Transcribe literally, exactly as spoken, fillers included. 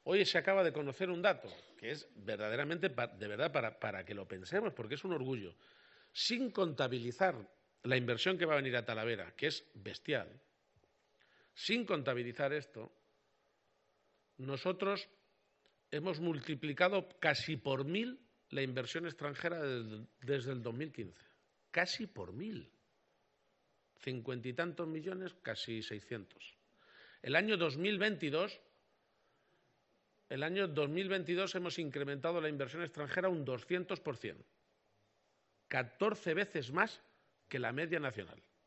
Hoy se acaba de conocer un dato que es verdaderamente, de verdad, para, para que lo pensemos, porque es un orgullo. Sin contabilizar la inversión que va a venir a Talavera, que es bestial, sin contabilizar esto, nosotros hemos multiplicado casi por mil la inversión extranjera desde el dos mil quince. Casi por mil. Cincuenta y tantos millones, casi seiscientos. El año dos mil veintidós, el año dos mil veintidós hemos incrementado la inversión extranjera un doscientos por ciento. catorce veces más que la media nacional.